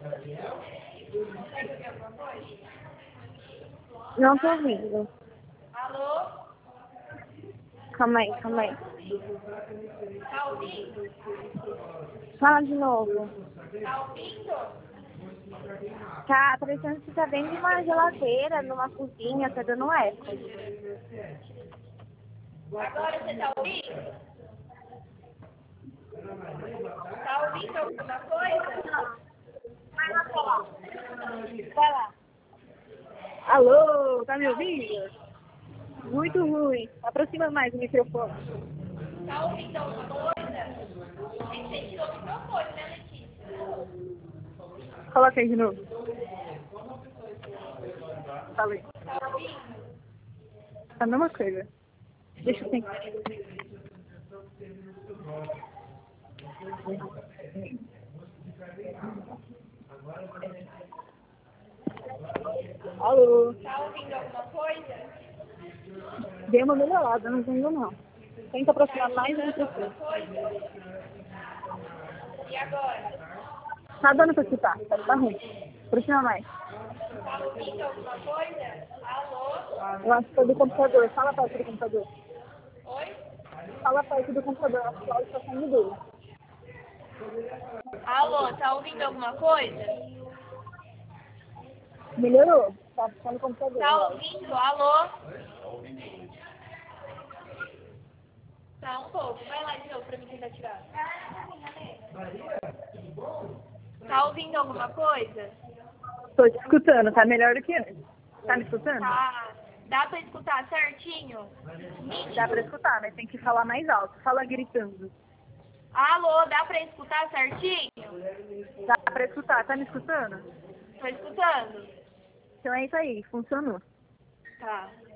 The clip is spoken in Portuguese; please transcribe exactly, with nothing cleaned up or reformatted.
Não tô ouvindo. Alô? Calma aí, calma aí. Tá ouvindo? Fala de novo. Tá ouvindo? Tá parecendo que tá dentro de uma geladeira, numa cozinha, tá dando eco. Agora você tá ouvindo? Tá ouvindo alguma coisa? Vai lá. Alô, tá me ouvindo? Muito ruim. Aproxima mais o microfone. Tá ouvindo alguma coisa? É que você tirou o microfone, né, Letícia? Coloca aí de novo. Falei. Tá ouvindo? A mesma coisa. Deixa eu tentar. Alô. Tá ouvindo alguma coisa? Deu uma melhorada, não entendo não. Tenta aproximar Tá mais o escutando alguma microfone. coisa? E agora? Tá dando pra escutar, tá, tá ruim. Aproxima mais. Tá ouvindo alguma coisa? Alô? Eu acho que é do computador. Fala perto do computador. Oi? Fala perto do computador. Eu acho que o áudio tá saindo dele. Alô, tá ouvindo alguma coisa? Melhorou. Tá, tá no computador. Tá ó. ouvindo? Alô? Tá um pouco. Vai lá de novo pra mim tentar tirar. Tá ouvindo alguma coisa? Tô te escutando. Tá melhor do que antes. Tá me escutando? Tá. Dá pra escutar certinho? Dá pra escutar, mas tem que falar mais alto. Fala gritando. Alô, dá pra escutar certinho? Dá pra escutar. Tá me escutando? Tô escutando. Então é isso aí. Funcionou. Tá.